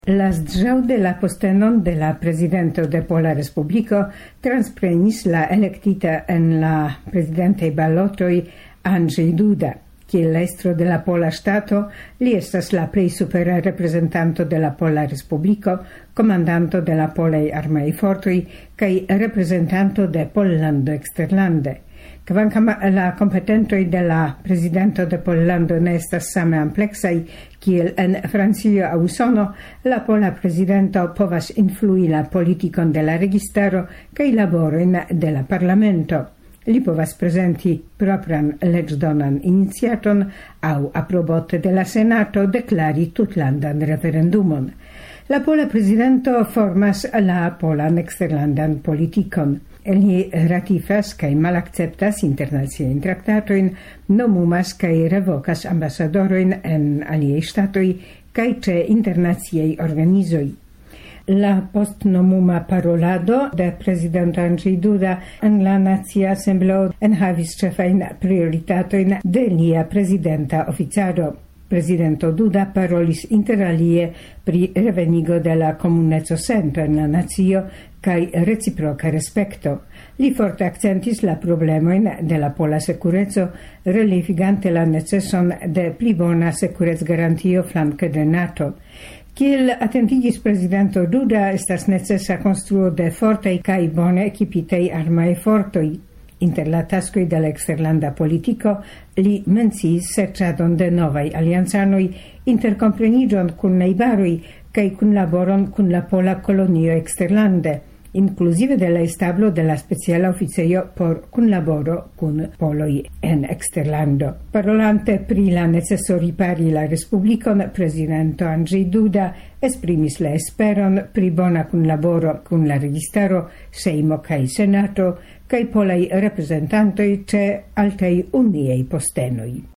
Lazdržał de la postenon de la presidento de Pola Respubliko transprenis la electita en la presidentei balotoi Andrzej Duda. Kiel estro de la Pola Stato, li estas la plej supera reprezentanto de la Pola Respubliko, komandanto de la polaj armeaj fortoj kaj reprezentanto de Pollando eksterlande. Kvankam la kompetentoj de la presidento de Pollando ne estas same amplexaj kiel en Francio aŭ Usono, la pola presidento povas influi la politikon de la registaro kaj laborojn de la parlamento. Li povas presenti propran leĝdonan iniciaton aŭ aprobote de la Senato deklari tutlandan referendumon. La pola presidento formas la polan eksterlandan politikon. Li ratifas kaj malakceptas internaciajn traktatojn, nomumas kaj revokas ambasadorojn en aliaj ŝtatoj kaj ĉe internaciaj organizoj. La postnomuma parolado de presidento Andrzej Duda en la Nacia Asembleo enhavis ĉefajn prioritatojn de lia prezidenta oficaro. Presidento Duda parolis inter alie pri revenigo de la komuneco sento en la nacio kaj reciproka respekto. Li forte akcentis la problemojn de la pola sekureco, relevigante la neceson de pli bona sekurecgarantio flanke de NATO. Kiel atentigis presidento Duda, estas necesa konstruo de fortaj kaj bone ekipitaj armaj fortoj. Inter la taskoj de la eksterlanda politiko li menciis serĉadon de novaj aliancanoj, interkompreniĝon kun najbaroj kaj kunlaboron kun la pola kolonio eksterlande, inclusive de la establo de la speciala oficejo por kunlaboro kun poloj en eksterlando. Parolante pri la neceso ripari la respublikon, presidento Andrzej Duda esprimis la esperon pri bona kunlaboro kun la registaro, Sejmo kaj Senato kaj polaj reprezentantoj ĉe altaj uniaj postenoj.